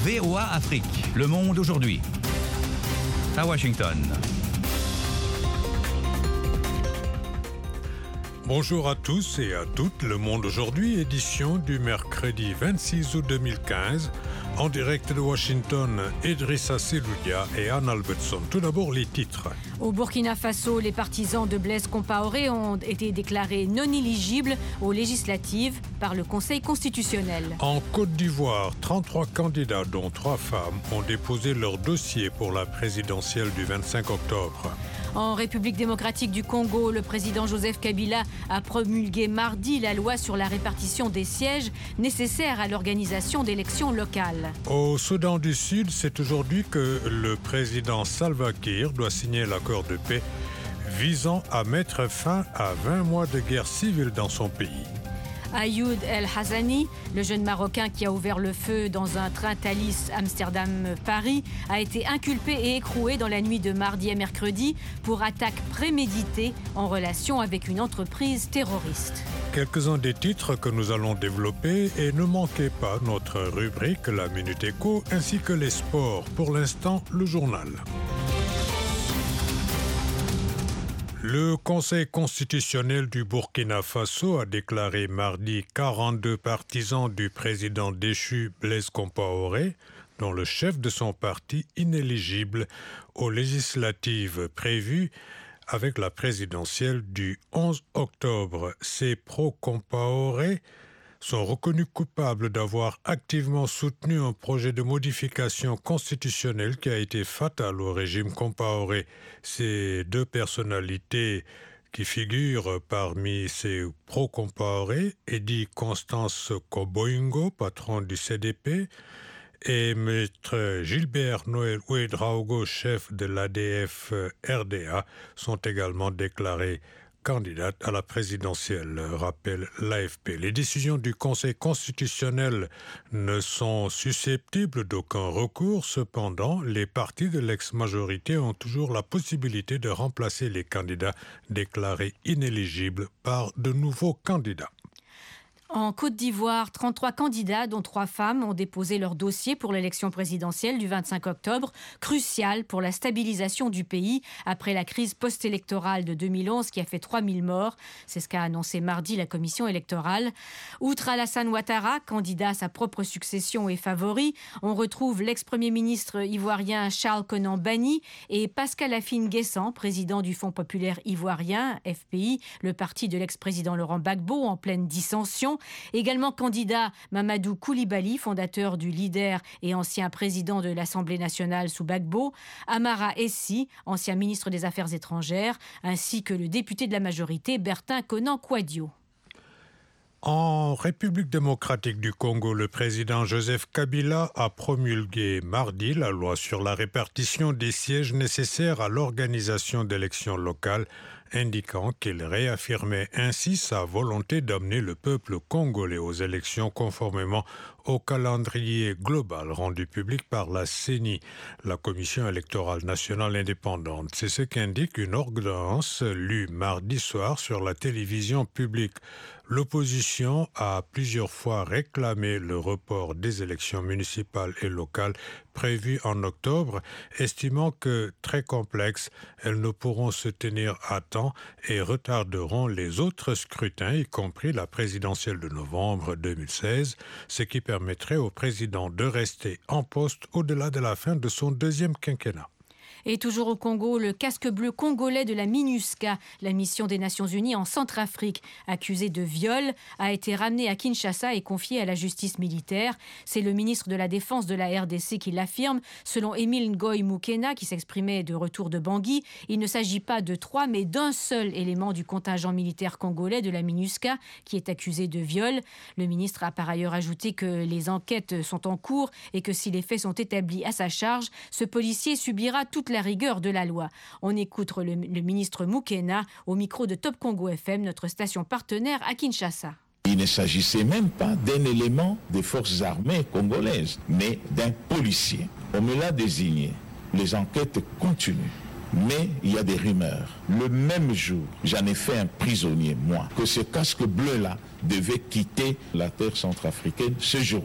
VOA Afrique, Le Monde aujourd'hui. À Washington. Bonjour à tous et à toutes, Le Monde aujourd'hui, édition du mercredi 26 août 2015. En direct de Washington, Idrissa Seloudia et Anne Albertson. Tout d'abord, les titres. Au Burkina Faso, les partisans de Blaise Compaoré ont été déclarés non éligibles aux législatives par le Conseil constitutionnel. En Côte d'Ivoire, 33 candidats, dont 3 femmes, ont déposé leur dossier pour la présidentielle du 25 octobre. En République démocratique du Congo, le président Joseph Kabila a promulgué mardi la loi sur la répartition des sièges nécessaires à l'organisation d'élections locales. Au Soudan du Sud, c'est aujourd'hui que le président Salva Kiir doit signer l'accord de paix visant à mettre fin à 20 mois de guerre civile dans son pays. Ayoud El Hassani, le jeune Marocain qui a ouvert le feu dans un train Thalys Amsterdam-Paris, a été inculpé et écroué dans la nuit de mardi à mercredi pour attaque préméditée en relation avec une entreprise terroriste. Quelques-uns des titres que nous allons développer et ne manquez pas notre rubrique La Minute Éco ainsi que les sports. Pour l'instant, le journal. Le Conseil constitutionnel du Burkina Faso a déclaré mardi 42 partisans du président déchu Blaise Compaoré, dont le chef de son parti, inéligible aux législatives prévues avec la présidentielle du 11 octobre. Ces pro-Compaoré sont reconnus coupables d'avoir activement soutenu un projet de modification constitutionnelle qui a été fatal au régime Compaoré. Ces deux personnalités qui figurent parmi ces pro-Compaoré, Eddy Constance Koboingo, patron du CDP, et Maître Gilbert Noël Ouedraogo, chef de l'ADF RDA, sont également déclarés candidate à la présidentielle, rappelle l'AFP. Les décisions du Conseil constitutionnel ne sont susceptibles d'aucun recours. Cependant, les partis de l'ex-majorité ont toujours la possibilité de remplacer les candidats déclarés inéligibles par de nouveaux candidats. En Côte d'Ivoire, 33 candidats, dont 3 femmes, ont déposé leur dossier pour l'élection présidentielle du 25 octobre, cruciale pour la stabilisation du pays après la crise post-électorale de 2011 qui a fait 3000 morts. C'est ce qu'a annoncé mardi la commission électorale. Outre Alassane Ouattara, candidat à sa propre succession et favori, on retrouve l'ex-premier ministre ivoirien Charles Konan Banny et Pascal Afine-Guessant, président du Fonds populaire ivoirien, FPI, le parti de l'ex-président Laurent Gbagbo, en pleine dissension. Également candidat Mamadou Koulibaly, fondateur du Leader et ancien président de l'Assemblée nationale sous Gbagbo, Amara Essi, ancien ministre des Affaires étrangères, ainsi que le député de la majorité Bertin Konan-Kouadio. En République démocratique du Congo, le président Joseph Kabila a promulgué mardi la loi sur la répartition des sièges nécessaires à l'organisation d'élections locales, indiquant qu'il réaffirmait ainsi sa volonté d'amener le peuple congolais aux élections conformément au calendrier global rendu public par la CENI, la Commission électorale nationale indépendante. C'est ce qu'indique une ordonnance lue mardi soir sur la télévision publique. L'opposition a plusieurs fois réclamé le report des élections municipales et locales prévues en octobre, estimant que, très complexes, elles ne pourront se tenir à temps et retarderont les autres scrutins, y compris la présidentielle de novembre 2016, ce qui permettrait au président de rester en poste au-delà de la fin de son deuxième quinquennat. Et toujours au Congo, le casque bleu congolais de la MINUSCA, la mission des Nations Unies en Centrafrique, accusé de viol, a été ramené à Kinshasa et confié à la justice militaire. C'est le ministre de la Défense de la RDC qui l'affirme. Selon Émile Ngoy Moukena, qui s'exprimait de retour de Bangui, il ne s'agit pas de 3, mais d'un seul élément du contingent militaire congolais de la MINUSCA qui est accusé de viol. Le ministre a par ailleurs ajouté que les enquêtes sont en cours et que si les faits sont établis à sa charge, ce policier subira toute la rigueur de la loi. On écoute le ministre Moukena au micro de Top Congo FM, notre station partenaire à Kinshasa. Il ne s'agissait même pas d'un élément des forces armées congolaises, mais d'un policier. On me l'a désigné. Les enquêtes continuent. Mais il y a des rumeurs. Le même jour, j'en ai fait un prisonnier, moi, que ce casque bleu-là devait quitter la terre centrafricaine ce jour-là.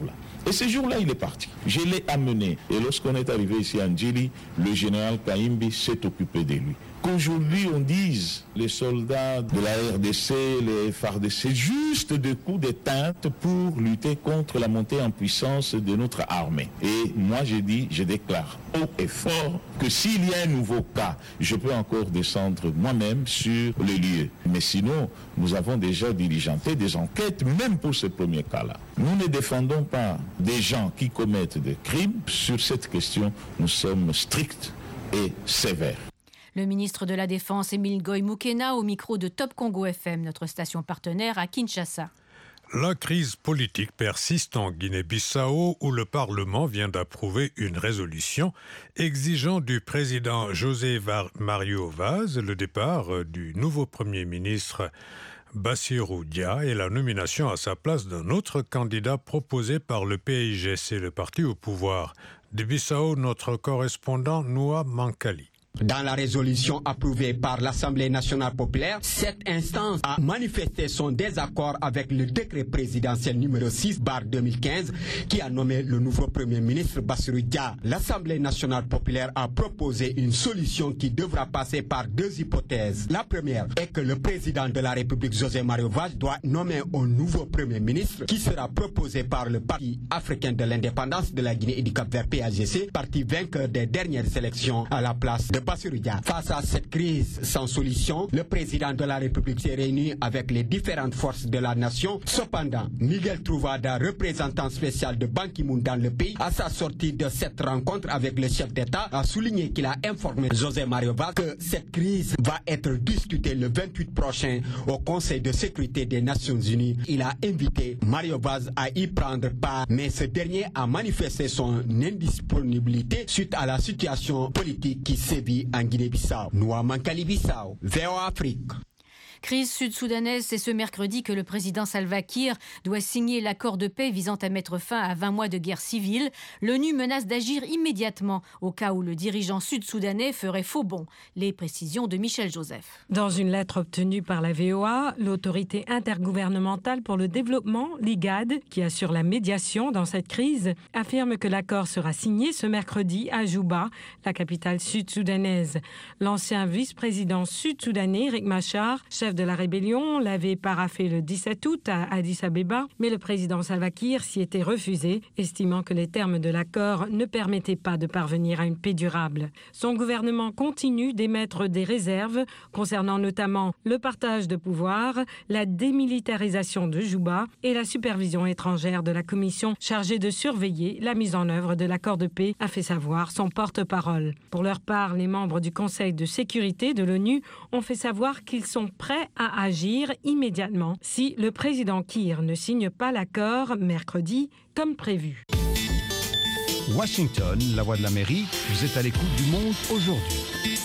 Et ce jour-là, il est parti. Je l'ai amené. Et lorsqu'on est arrivé ici à Ndjili, le général Kaimbi s'est occupé de lui. Qu'aujourd'hui, on dise les soldats de la RDC, les FARDC, c'est juste des coups de teinte pour lutter contre la montée en puissance de notre armée. Et moi, je déclare haut et fort que s'il y a un nouveau cas, je peux encore descendre moi-même sur les lieux. Mais sinon, nous avons déjà diligenté des enquêtes, même pour ce premier cas-là. Nous ne défendons pas des gens qui commettent des crimes. Sur cette question, nous sommes stricts et sévères. Le ministre de la Défense, Émile Goy-Moukena, au micro de Top Congo FM, notre station partenaire à Kinshasa. La crise politique persiste en Guinée-Bissau où le Parlement vient d'approuver une résolution exigeant du président José Mario Vaz le départ du nouveau Premier ministre Bassirou Dia et la nomination à sa place d'un autre candidat proposé par le PIGC, le parti au pouvoir. De Bissau, notre correspondant Noah Mankali. Dans la résolution approuvée par l'Assemblée nationale populaire, cette instance a manifesté son désaccord avec le décret présidentiel numéro 6/2015 qui a nommé le nouveau Premier ministre Bassirou Dia. L'Assemblée nationale populaire a proposé une solution qui devra passer par deux hypothèses. La première est que le président de la République, José Mario Vaz, doit nommer un nouveau Premier ministre qui sera proposé par le Parti africain de l'indépendance de la Guinée et du Cap-Vert PAGC, parti vainqueur des dernières élections à la place de Bassirou Dia. Face à cette crise sans solution, le président de la République s'est réuni avec les différentes forces de la nation. Cependant, Miguel Trouvada, représentant spécial de Ban Ki-moon dans le pays, à sa sortie de cette rencontre avec le chef d'État, a souligné qu'il a informé José Mario Vaz que cette crise va être discutée le 28 prochain au Conseil de sécurité des Nations Unies. Il a invité Mario Vaz à y prendre part, mais ce dernier a manifesté son indisponibilité suite à la situation politique qui sévit en Guinée-Bissau. Noah Mankali-Bissau, VOA Afrique. Crise sud-soudanaise, c'est ce mercredi que le président Salva Kiir doit signer l'accord de paix visant à mettre fin à 20 mois de guerre civile. L'ONU menace d'agir immédiatement au cas où le dirigeant sud-soudanais ferait faux bond. Les précisions de Michel Joseph. Dans une lettre obtenue par la VOA, l'autorité intergouvernementale pour le développement, l'IGAD, qui assure la médiation dans cette crise, affirme que l'accord sera signé ce mercredi à Juba, la capitale sud-soudanaise. L'ancien vice-président sud-soudanais, Riek Machar, chef de la rébellion, l'avait paraphé le 17 août à Addis Abeba, mais le président Salva Kiir s'y était refusé, estimant que les termes de l'accord ne permettaient pas de parvenir à une paix durable. Son gouvernement continue d'émettre des réserves concernant notamment le partage de pouvoir, la démilitarisation de Juba et la supervision étrangère de la commission chargée de surveiller la mise en œuvre de l'accord de paix, a fait savoir son porte-parole. Pour leur part, les membres du Conseil de sécurité de l'ONU ont fait savoir qu'ils sont prêts à agir immédiatement si le président Kiir ne signe pas l'accord mercredi comme prévu. Washington, la voix de l'Amérique, vous êtes à l'écoute du monde aujourd'hui.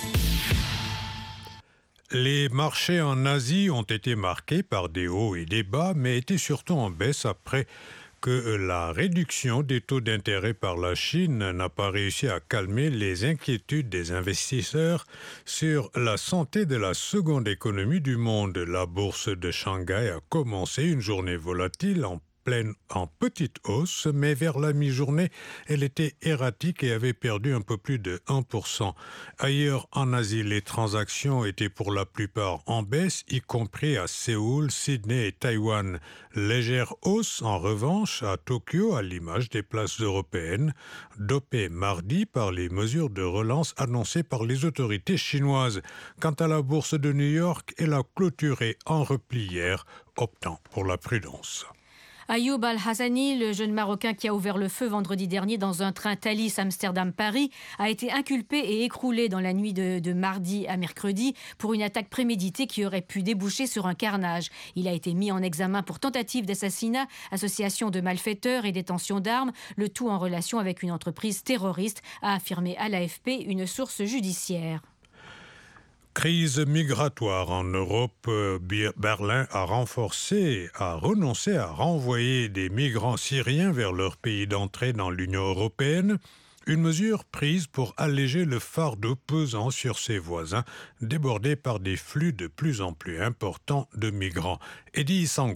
Les marchés en Asie ont été marqués par des hauts et des bas, mais étaient surtout en baisse après que la réduction des taux d'intérêt par la Chine n'a pas réussi à calmer les inquiétudes des investisseurs sur la santé de la seconde économie du monde. La bourse de Shanghai a commencé une journée volatile en petite hausse, mais vers la mi-journée, elle était erratique et avait perdu un peu plus de 1%. Ailleurs en Asie, les transactions étaient pour la plupart en baisse, y compris à Séoul, Sydney et Taïwan. Légère hausse, en revanche, à Tokyo, à l'image des places européennes, dopées mardi par les mesures de relance annoncées par les autorités chinoises. Quant à la bourse de New York, elle a clôturé en repli hier, optant pour la prudence. Ayoub Al-Hassani, le jeune Marocain qui a ouvert le feu vendredi dernier dans un train Thalys Amsterdam-Paris, a été inculpé et écroulé dans la nuit de mardi à mercredi pour une attaque préméditée qui aurait pu déboucher sur un carnage. Il a été mis en examen pour tentative d'assassinat, association de malfaiteurs et détention d'armes, le tout en relation avec une entreprise terroriste, a affirmé à l'AFP une source judiciaire. Crise migratoire en Europe, Berlin a renoncé à renvoyer des migrants syriens vers leur pays d'entrée dans l'Union européenne, une mesure prise pour alléger le fardeau pesant sur ses voisins, débordés par des flux de plus en plus importants de migrants. Eddie Sango.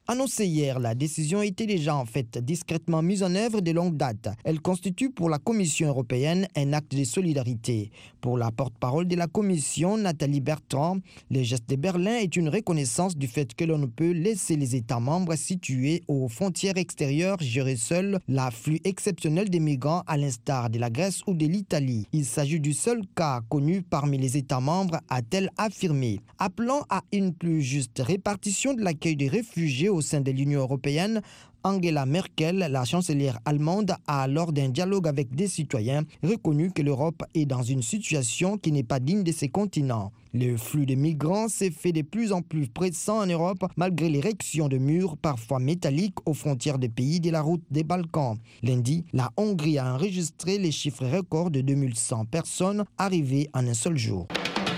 Annoncée hier, la décision était déjà en fait discrètement mise en œuvre de longue date. Elle constitue pour la Commission européenne un acte de solidarité. Pour la porte-parole de la Commission, Nathalie Bertrand, le geste de Berlin est une reconnaissance du fait que l'on ne peut laisser les États membres situés aux frontières extérieures gérer seuls l'afflux exceptionnel des migrants à l'instar de la Grèce ou de l'Italie. Il s'agit du seul cas connu parmi les États membres, a-t-elle affirmé. Appelant à une plus juste répartition de l'accueil des réfugiés au sein de l'Union européenne, Angela Merkel, la chancelière allemande, a, lors d'un dialogue avec des citoyens, reconnu que l'Europe est dans une situation qui n'est pas digne de ses continents. Le flux de migrants s'est fait de plus en plus pressant en Europe malgré l'érection de murs parfois métalliques aux frontières des pays de la route des Balkans. Lundi, la Hongrie a enregistré les chiffres records de 2100 personnes arrivées en un seul jour.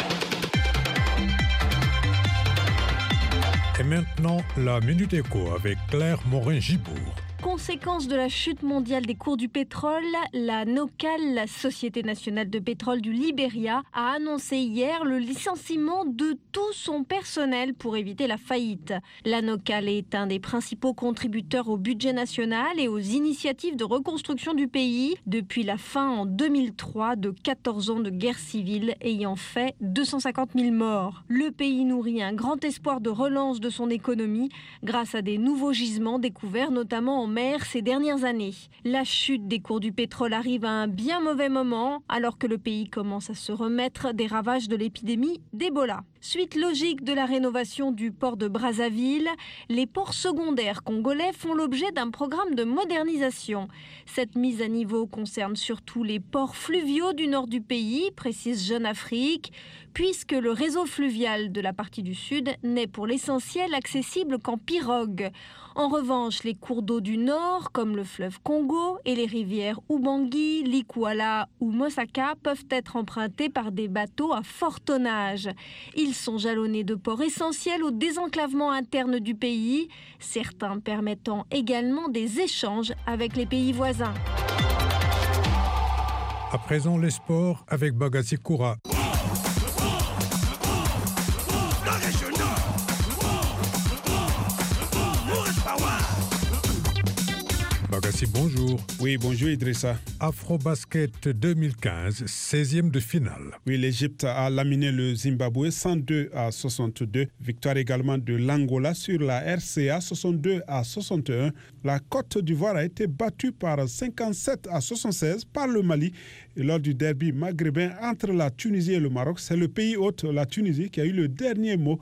Et maintenant, la Minute Éco avec Claire Morin-Gibourg. Conséquence de la chute mondiale des cours du pétrole, la NOCAL, la Société nationale de pétrole du Libéria, a annoncé hier le licenciement de tout son personnel pour éviter la faillite. La NOCAL est un des principaux contributeurs au budget national et aux initiatives de reconstruction du pays depuis la fin en 2003 de 14 ans de guerre civile ayant fait 250 000 morts. Le pays nourrit un grand espoir de relance de son économie grâce à des nouveaux gisements découverts notamment en mer ces dernières années. La chute des cours du pétrole arrive à un bien mauvais moment alors que le pays commence à se remettre des ravages de l'épidémie d'Ebola. Suite logique de la rénovation du port de Brazzaville, les ports secondaires congolais font l'objet d'un programme de modernisation. Cette mise à niveau concerne surtout les ports fluviaux du nord du pays, précise Jeune Afrique, puisque le réseau fluvial de la partie du sud n'est pour l'essentiel accessible qu'en pirogue. En revanche, les cours d'eau du nord, comme le fleuve Congo et les rivières Ubangi, Likwala ou Mosaka, peuvent être empruntés par des bateaux à fort tonnage. Ils sont jalonnés de ports essentiels au désenclavement interne du pays, certains permettant également des échanges avec les pays voisins. À présent, les sports avec Bagassi Koura. Bagassi, bonjour. Oui, bonjour Idrissa. Afrobasket 2015, 16e de finale. Oui, l'Égypte a laminé le Zimbabwe 102-62. Victoire également de l'Angola sur la RCA 62-61. La Côte d'Ivoire a été battue par 57-76 par le Mali. Et lors du derby maghrébin entre la Tunisie et le Maroc, c'est le pays hôte, la Tunisie, qui a eu le dernier mot,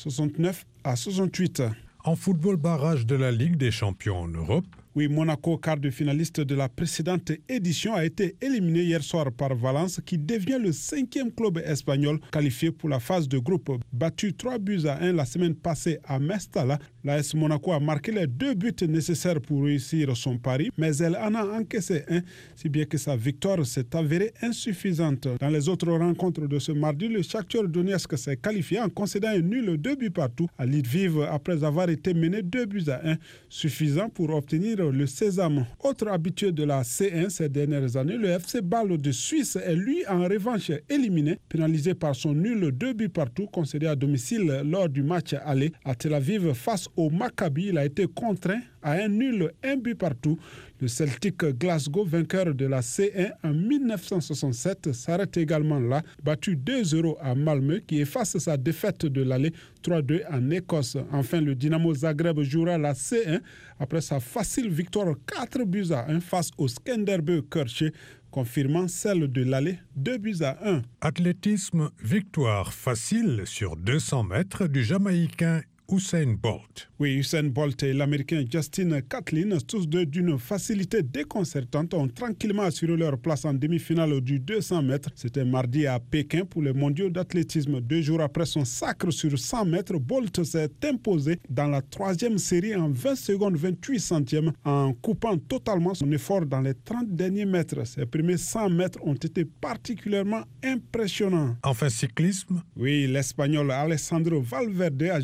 69-68. En football, barrage de la Ligue des champions en Europe. Oui, Monaco, quart de finaliste de la précédente édition, a été éliminé hier soir par Valence, qui devient le 5e club espagnol qualifié pour la phase de groupe. Battu 3-1 la semaine passée à Mestalla, l'AS Monaco a marqué les 2 buts nécessaires pour réussir son pari, mais elle en a encaissé un, si bien que sa victoire s'est avérée insuffisante. Dans les autres rencontres de ce mardi, le Shakhtar Donetsk s'est qualifié en concédant un nul 2 buts partout à Lviv après avoir été mené 2-1, suffisant pour obtenir le sésame. Autre habitué de la C1 ces dernières années, le FC Bâle de Suisse est lui en revanche éliminé, pénalisé par son nul 2 buts partout concédé à domicile lors du match aller à Tel Aviv face au Maccabi. Il a été contraint à un nul 1 but partout. Le Celtic Glasgow, vainqueur de la C1 en 1967, s'arrête également là, battu 2-0 à Malmö, qui efface sa défaite de l'aller 3-2 en Écosse. Enfin, le Dynamo Zagreb jouera la C1 après sa facile victoire 4-1 face au Skanderberg Kerche, confirmant celle de l'aller 2-1. Athlétisme, victoire facile sur 200 mètres du Jamaïcain Usain Bolt. Oui, Usain Bolt et l'Américain Justin Gatlin, tous deux d'une facilité déconcertante, ont tranquillement assuré leur place en demi-finale du 200 mètres. C'était mardi à Pékin pour les mondiaux d'athlétisme. 2 jours après son sacre sur 100 mètres, Bolt s'est imposé dans la 3e série en 20 secondes 28 centièmes en coupant totalement son effort dans les 30 derniers mètres. Ses premiers 100 mètres ont été particulièrement impressionnants. Enfin, cyclisme. Oui, l'Espagnol Alessandro Valverde, âgé de 35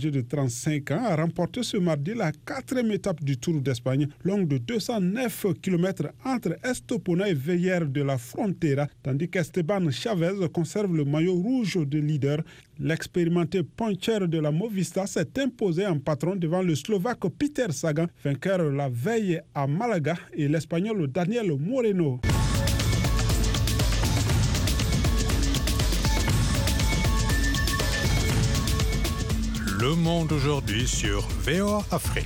5 ans, a remporté ce mardi la 4e étape du Tour d'Espagne, longue de 209 km entre Estepona et Veyer de la Frontera, tandis qu'Esteban Chavez conserve le maillot rouge de leader. L'expérimenté puncher de la Movistar s'est imposé en patron devant le Slovaque Peter Sagan, vainqueur la veille à Malaga, et l'Espagnol Daniel Moreno. Le Monde aujourd'hui sur VOA Afrique.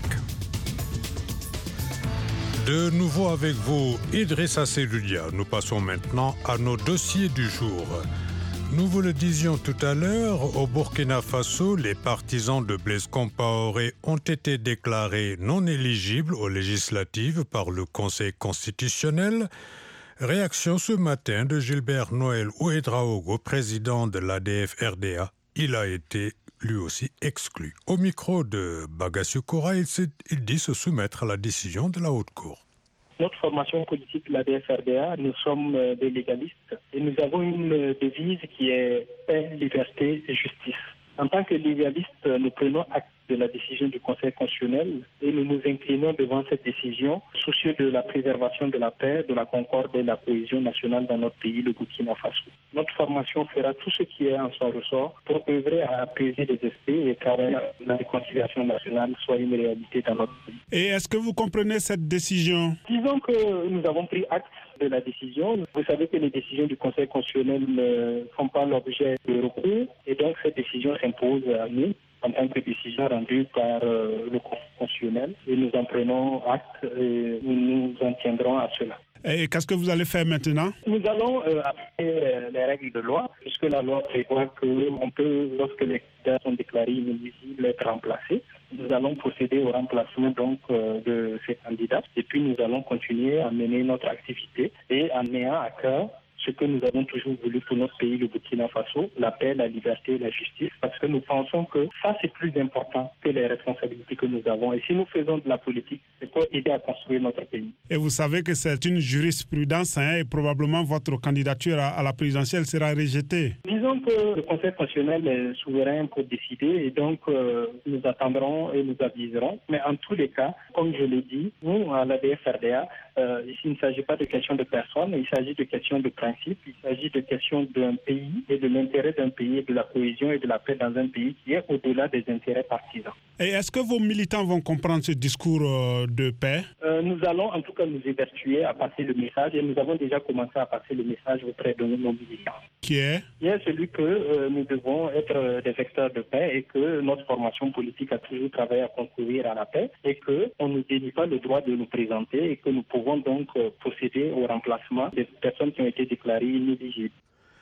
De nouveau avec vous, Idrissa Seloudia. Nous passons maintenant à nos dossiers du jour. Nous vous le disions tout à l'heure, au Burkina Faso, les partisans de Blaise Compaoré ont été déclarés non éligibles aux législatives par le Conseil constitutionnel. Réaction ce matin de Gilbert Noël Ouédraogo, président de l'ADF-RDA. Il a été lui aussi exclu. Au micro de Bagassu Koura, il dit se soumettre à la décision de la Haute Cour. Notre formation politique, l'ADF-RDA, nous sommes des légalistes et nous avons une devise qui est paix, liberté et justice. En tant que légalistes, nous prenons acte de la décision du Conseil constitutionnel et nous nous inclinons devant cette décision, soucieux de la préservation de la paix, de la concorde et de la cohésion nationale dans notre pays, le Burkina Faso. Notre formation fera tout ce qui est en son ressort pour œuvrer à apaiser les esprits et qu'à la réconciliation nationale soit une réalité dans notre pays. Et est-ce que vous comprenez cette décision? Disons que nous avons pris acte de la décision. Vous savez que les décisions du Conseil constitutionnel ne font pas l'objet de recours et donc cette décision s'impose à nous en tant que décision rendue par le Conseil constitutionnel et nous en prenons acte et nous en tiendrons à cela. Et qu'est-ce que vous allez faire maintenant? Nous allons appliquer les règles de loi, puisque la loi prévoit qu'on peut, lorsque les candidats sont déclarés inéligibles, être remplacés. Nous allons procéder au remplacement donc de ces candidats et puis nous allons continuer à mener notre activité et en ayant à cœur ce que nous avons toujours voulu pour notre pays, le Burkina Faso, la paix, la liberté et la justice, parce que nous pensons que ça, c'est plus important que les responsabilités que nous avons. Et si nous faisons de la politique, c'est pour aider à construire notre pays. Et vous savez que c'est une jurisprudence et probablement votre candidature à la présidentielle sera rejetée. Disons que le Conseil constitutionnel est souverain pour décider et donc nous attendrons et nous aviserons. Mais en tous les cas, comme je l'ai dit, nous, à l'ADF-RDA, ici, il ne s'agit pas de question de personne, il s'agit de question de principe, il s'agit de question d'un pays et de l'intérêt d'un pays et de la cohésion et de la paix dans un pays qui est au-delà des intérêts partisans. Et est-ce que vos militants vont comprendre ce discours de paix? Nous allons en tout cas nous évertuer à passer le message et nous avons déjà commencé à passer le message auprès de nos militants. Qui est celui que nous devons être des vecteurs de paix et que notre formation politique a toujours travaillé à concourir à la paix et qu'on ne nous dénie pas le droit de nous présenter et que nous pouvons donc procéder au remplacement des personnes qui ont été déclarées inéligibles.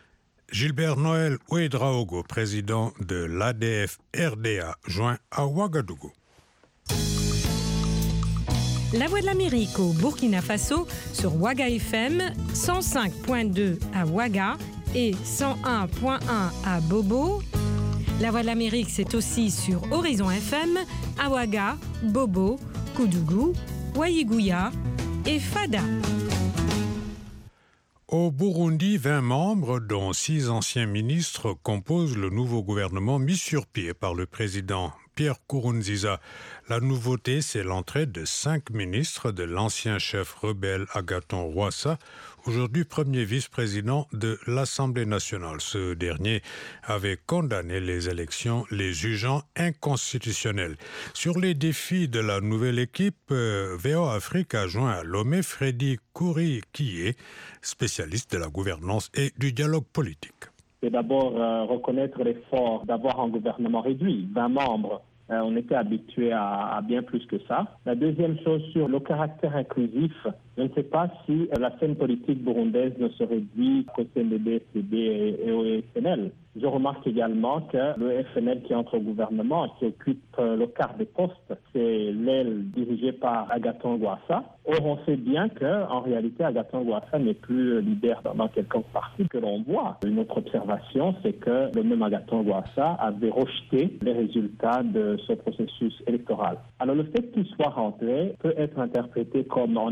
Gilbert Noël Ouédraogo, président de l'ADF-RDA, joint à Ouagadougou. La Voix de l'Amérique au Burkina Faso sur Ouaga FM, 105.2 à Ouaga et 101.1 à Bobo. La Voix de l'Amérique, c'est aussi sur Horizon FM, à Ouaga, Bobo, Koudougou, Ouaïgouya et Fada. Au Burundi, 20 membres, dont 6 anciens ministres, composent le nouveau gouvernement mis sur pied par le président Pierre Nkurunziza. La nouveauté, c'est l'entrée de 5 ministres de l'ancien chef rebelle Agathon Rwasa, aujourd'hui premier vice-président de l'Assemblée nationale. Ce dernier avait condamné les élections, les jugeant inconstitutionnelles. Sur les défis de la nouvelle équipe, VOA Afrique a joint à Lomé Freddy Kouri, qui est spécialiste de la gouvernance et du dialogue politique. C'est d'abord reconnaître l'effort d'avoir un gouvernement réduit, 20 membres. On était habitué à bien plus que ça. La deuxième chose, sur le caractère inclusif, je ne sais pas si la scène politique burundaise ne se réduit qu'au CNDD, FCD et au FNL. Je remarque également que le FNL qui entre au gouvernement, qui occupe le quart des postes, c'est l'aile dirigée par Agathon Rwasa. Or, on sait bien qu'en réalité, Agathon Rwasa n'est plus leader dans quelconque parti que l'on voit. Une autre observation, c'est que le même Agathon Rwasa avait rejeté les résultats de ce processus électoral. Alors, le fait qu'il soit rentré peut être interprété comme un effort de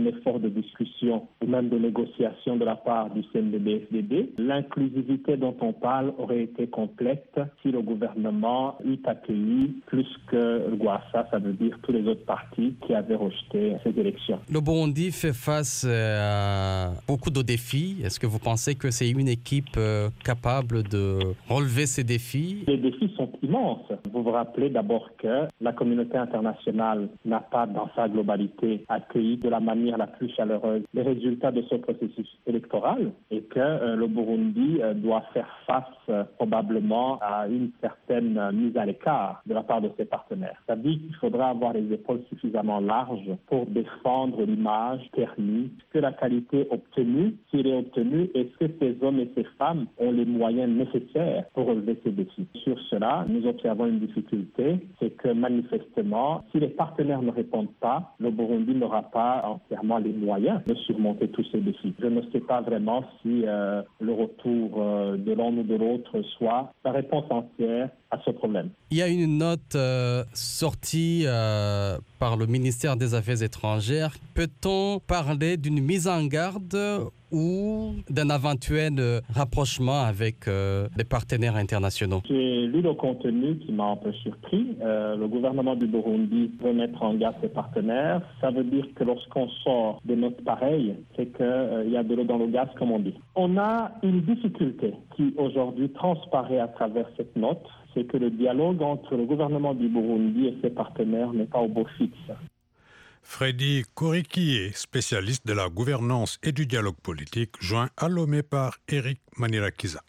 de discussion ou même de négociation de la part du CNDD-FDD. L'inclusivité dont on parle aurait été complète si le gouvernement eût accueilli plus que le Gwassa, ça veut dire tous les autres partis qui avaient rejeté ces élections. Le Burundi fait face à beaucoup de défis. Est-ce que vous pensez que c'est une équipe capable de relever ces défis? Les défis sont immenses. Vous vous rappelez d'abord que la communauté internationale n'a pas, dans sa globalité, accueilli de la manière la plus chaleureuse les résultats de ce processus électoral et que le Burundi doit faire face probablement à une certaine mise à l'écart de la part de ses partenaires. Ça veut dire qu'il faudra avoir les épaules suffisamment larges pour défendre l'image ternie, que la qualité obtenue, s'il est obtenue, est-ce que ces hommes et ces femmes ont les moyens nécessaires pour relever ces défis. Sur cela, nous observons une difficulté, c'est que manifestement, si les partenaires ne répondent pas, le Burundi n'aura pas entièrement les moyens de surmonter tous ces défis. Je ne sais pas vraiment si le retour de l'un ou de l'autre soit la réponse entière à ce problème. Il y a une note sortie par le ministère des Affaires étrangères. Peut-on parler d'une mise en garde ou d'un éventuel rapprochement avec des partenaires internationaux? J'ai lu le contenu qui m'a un peu surpris. Le gouvernement du Burundi veut mettre en garde ses partenaires. Ça veut dire que lorsqu'on sort des notes pareilles, c'est qu'il y a de l'eau dans le gaz, comme on dit. On a une difficulté qui aujourd'hui transparaît à travers cette note, c'est que le dialogue entre le gouvernement du Burundi et ses partenaires n'est pas au beau fixe. Freddy Korikié, spécialiste de la gouvernance et du dialogue politique, joint à Lomé par Eric Manirakiza.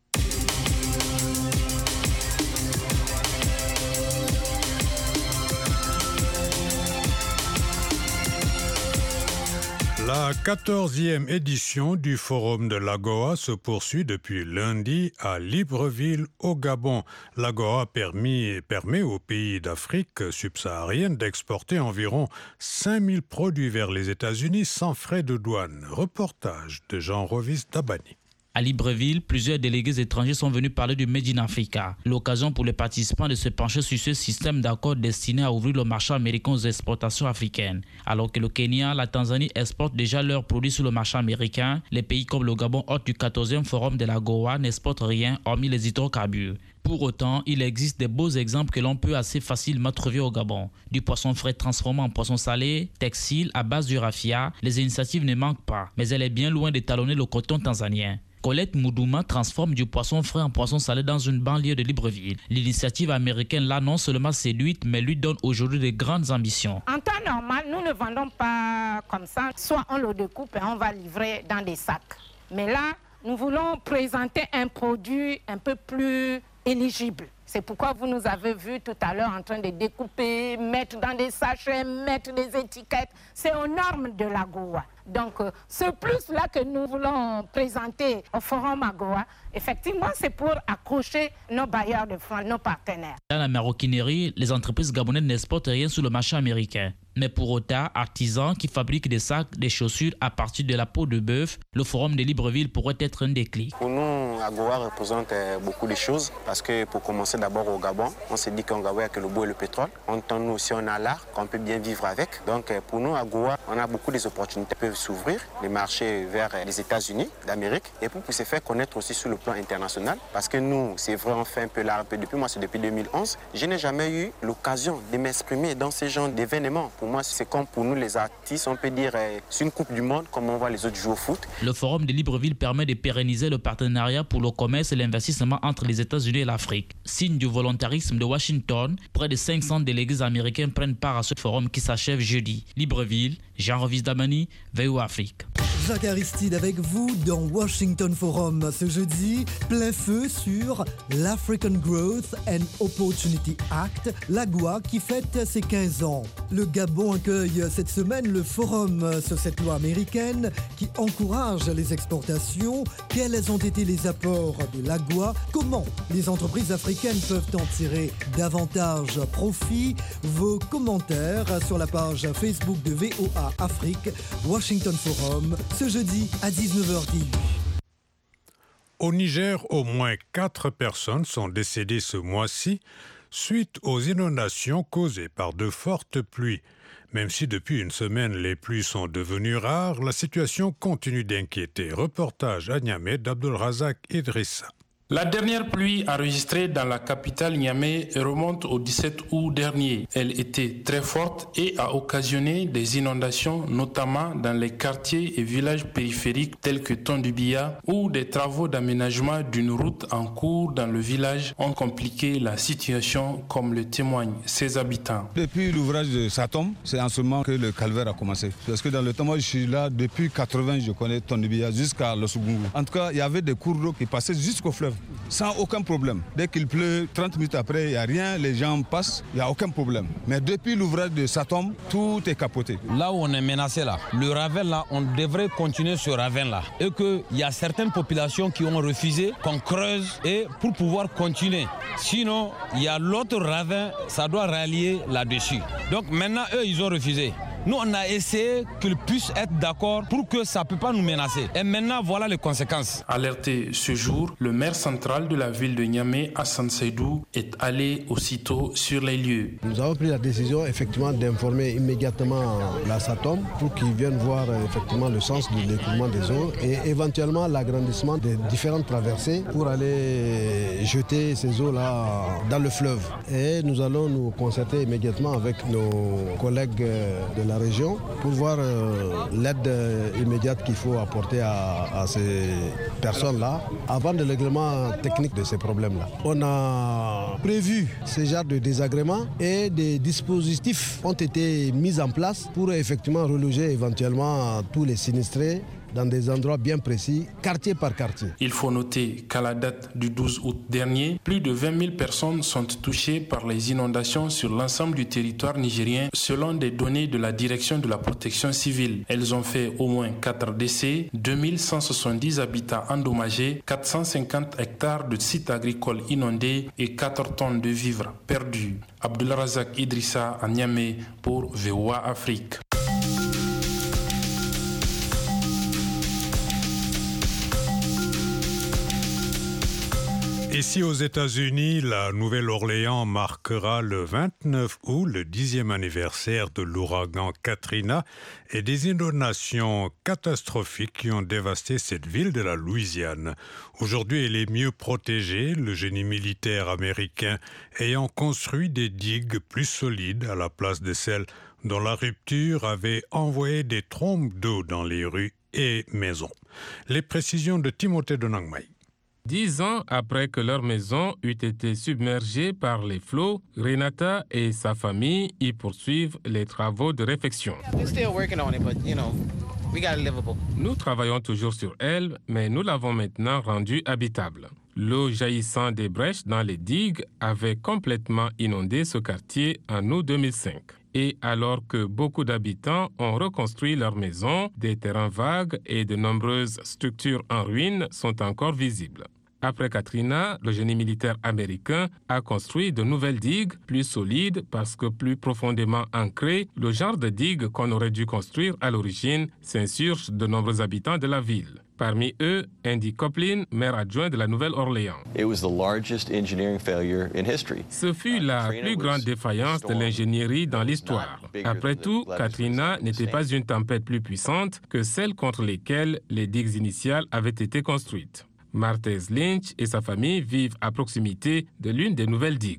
La 14e édition du Forum de l'Agoa se poursuit depuis lundi à Libreville, au Gabon. L'Agoa permet aux pays d'Afrique subsaharienne d'exporter environ 5000 produits vers les États-Unis sans frais de douane. Reportage de Jean Rovis Dabani. À Libreville, plusieurs délégués étrangers sont venus parler du Made in Africa. L'occasion pour les participants de se pencher sur ce système d'accord destiné à ouvrir le marché américain aux exportations africaines. Alors que le Kenya, la Tanzanie exportent déjà leurs produits sur le marché américain, les pays comme le Gabon, hôte du 14e Forum de l'Agoa, n'exportent rien hormis les hydrocarbures. Pour autant, il existe des beaux exemples que l'on peut assez facilement trouver au Gabon. Du poisson frais transformé en poisson salé, textile à base du raffia, les initiatives ne manquent pas, mais elle est bien loin d'étalonner le coton tanzanien. Colette Moudouma transforme du poisson frais en poisson salé dans une banlieue de Libreville. L'initiative américaine l'a non seulement séduite, mais lui donne aujourd'hui de grandes ambitions. En temps normal, nous ne vendons pas comme ça. Soit on le découpe et on va livrer dans des sacs. Mais là, nous voulons présenter un produit un peu plus éligible. C'est pourquoi vous nous avez vu tout à l'heure en train de découper, mettre dans des sachets, mettre des étiquettes. C'est aux normes de l'AGOA. Donc, ce plus-là que nous voulons présenter au Forum AGOA, effectivement, c'est pour accrocher nos bailleurs de fonds, nos partenaires. Dans la maroquinerie, les entreprises gabonaises n'exportent rien sur le marché américain. Mais pour autant, artisans qui fabriquent des sacs, des chaussures à partir de la peau de bœuf, le Forum de Libreville pourrait être un déclic. Pour nous, AGOA représente beaucoup de choses parce que pour commencer d'abord au Gabon, on s'est dit qu'en Gabon, il n'y a que le bois et le pétrole. En temps, nous aussi, on a l'art qu'on peut bien vivre avec. Donc pour nous, AGOA, on a beaucoup d'opportunités qui peuvent s'ouvrir, les marchés vers les États-Unis d'Amérique et pour se faire connaître aussi sur le plan international. Parce que nous, c'est vrai, on fait un peu l'art. Depuis moi, c'est depuis 2011. Je n'ai jamais eu l'occasion de m'exprimer dans ce genre d'événements. Pour moi, c'est comme pour nous les artistes, on peut dire c'est une coupe du monde comme on voit les autres jouer au foot. Le Forum de Libreville permet de pérenniser le partenariat pour le commerce et l'investissement entre les États-Unis et l'Afrique. Signe du volontarisme de Washington, près de 500 délégués américains prennent part à ce forum qui s'achève jeudi. Libreville, Jean Rovis Dabani, VOA Afrique. Jacques Aristide avec vous dans Washington Forum ce jeudi, plein feu sur l'African Growth and Opportunity Act, l'AGOA qui fête ses 15 ans. Le Gabon accueille cette semaine le forum sur cette loi américaine qui encourage les exportations. Quels ont été les apports de l'AGOA? Comment les entreprises africaines peuvent en tirer davantage profit? Vos commentaires sur la page Facebook de VOA Afrique, Washington Forum, ce jeudi à 19h10. Au Niger, au moins 4 personnes sont décédées ce mois-ci suite aux inondations causées par de fortes pluies. Même si depuis une semaine les pluies sont devenues rares, la situation continue d'inquiéter. Reportage à Niamey d'Abdelrazak Idrissa. La dernière pluie enregistrée dans la capitale Niamey remonte au 17 août dernier. Elle était très forte et a occasionné des inondations, notamment dans les quartiers et villages périphériques tels que Tondubia, où des travaux d'aménagement d'une route en cours dans le village ont compliqué la situation, comme le témoignent ses habitants. Depuis l'ouvrage de Satom, c'est en ce moment que le calvaire a commencé. Parce que dans le temps, moi je suis là depuis 80, je connais Tondubia jusqu'à Losougoungou. En tout cas, il y avait des cours d'eau qui passaient jusqu'au fleuve. Sans aucun problème. Dès qu'il pleut, 30 minutes après, il n'y a rien, les gens passent, il n'y a aucun problème. Mais depuis l'ouvrage de Satom, tout est capoté. Là où on est menacé, là, le ravin, là, on devrait continuer ce ravin, là. Et qu'il y a certaines populations qui ont refusé qu'on creuse et pour pouvoir continuer. Sinon, il y a l'autre ravin, ça doit rallier là-dessus. Donc maintenant, eux, ils ont refusé. Nous, on a essayé qu'ils puissent être d'accord pour que ça ne peut pas nous menacer. Et maintenant, voilà les conséquences. Alerté ce jour, le maire central de la ville de Niamey, Hassan Seydou, est allé aussitôt sur les lieux. Nous avons pris la décision effectivement d'informer immédiatement la SATOM pour qu'ils viennent voir effectivement le sens de l'écoulement des eaux et éventuellement l'agrandissement des différentes traversées pour aller jeter ces eaux-là dans le fleuve. Et nous allons nous concerter immédiatement avec nos collègues de la région pour voir l'aide immédiate qu'il faut apporter à ces personnes-là avant le règlement technique de ces problèmes-là. On a prévu ce genre de désagréments et des dispositifs ont été mis en place pour effectivement reloger éventuellement tous les sinistrés dans des endroits bien précis, quartier par quartier. Il faut noter qu'à la date du 12 août dernier, plus de 20 000 personnes sont touchées par les inondations sur l'ensemble du territoire nigérien, selon des données de la Direction de la protection civile. Elles ont fait au moins 4 décès, 2170 habitats endommagés, 450 hectares de sites agricoles inondés et 4 tonnes de vivres perdus. Abdelrazak Idrissa à Niamey pour VOA Afrique. Ici aux États-Unis, la Nouvelle-Orléans marquera le 29 août le 10e anniversaire de l'ouragan Katrina et des inondations catastrophiques qui ont dévasté cette ville de la Louisiane. Aujourd'hui, elle est mieux protégée, le génie militaire américain ayant construit des digues plus solides à la place de celles dont la rupture avait envoyé des trombes d'eau dans les rues et maisons. Les précisions de Timothée Donangmai. 10 ans après que leur maison eut été submergée par les flots, Renata et sa famille y poursuivent les travaux de réfection. Nous travaillons toujours sur elle, mais nous l'avons maintenant rendue habitable. L'eau jaillissant des brèches dans les digues avait complètement inondé ce quartier en août 2005. Et alors que beaucoup d'habitants ont reconstruit leurs maisons, des terrains vagues et de nombreuses structures en ruine sont encore visibles. Après Katrina, le génie militaire américain a construit de nouvelles digues plus solides parce que plus profondément ancrées, le genre de digues qu'on aurait dû construire à l'origine s'insurge de nombreux habitants de la ville. Parmi eux, Andy Coplin, maire adjoint de la Nouvelle-Orléans. Ce fut la plus grande défaillance de l'ingénierie dans l'histoire. Après tout, Katrina n'était pas une tempête plus puissante que celle contre lesquelles les digues initiales avaient été construites. Martez Lynch et sa famille vivent à proximité de l'une des nouvelles digues.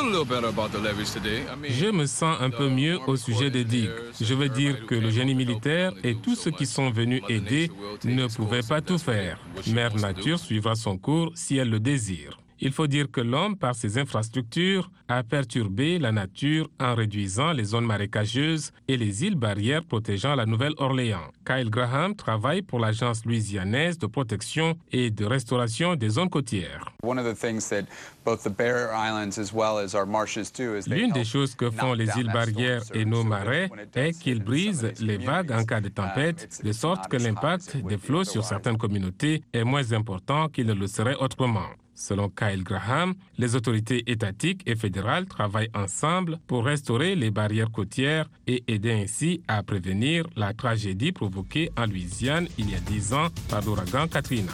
Je me sens un peu mieux au sujet des digues. Je veux dire que le génie militaire et tous ceux qui sont venus aider ne pouvaient pas tout faire. Mère Nature suivra son cours si elle le désire. Il faut dire que l'homme, par ses infrastructures, a perturbé la nature en réduisant les zones marécageuses et les îles barrières protégeant la Nouvelle-Orléans. Kyle Graham travaille pour l'Agence louisianaise de protection et de restauration des zones côtières. L'une des choses que font les îles barrières et nos marais est qu'ils brisent les vagues en cas de tempête, de sorte que l'impact des flots sur certaines communautés est moins important qu'il ne le serait autrement. Selon Kyle Graham, les autorités étatiques et fédérales travaillent ensemble pour restaurer les barrières côtières et aider ainsi à prévenir la tragédie provoquée en Louisiane il y a 10 ans par l'ouragan Katrina.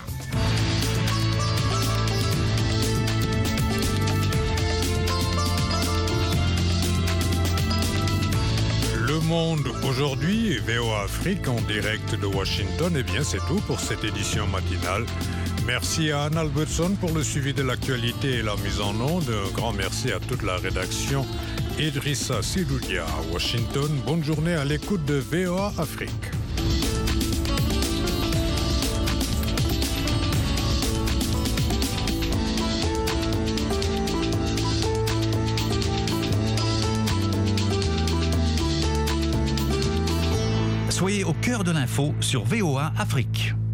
monde aujourd'hui, VOA Afrique en direct de Washington. Eh bien, c'est tout pour cette édition matinale. Merci à Anne Albertson pour le suivi de l'actualité et la mise en onde. Un grand merci à toute la rédaction. Idrissa Sidoudia à Washington. Bonne journée à l'écoute de VOA Afrique. Soyez au cœur de l'info sur VOA Afrique.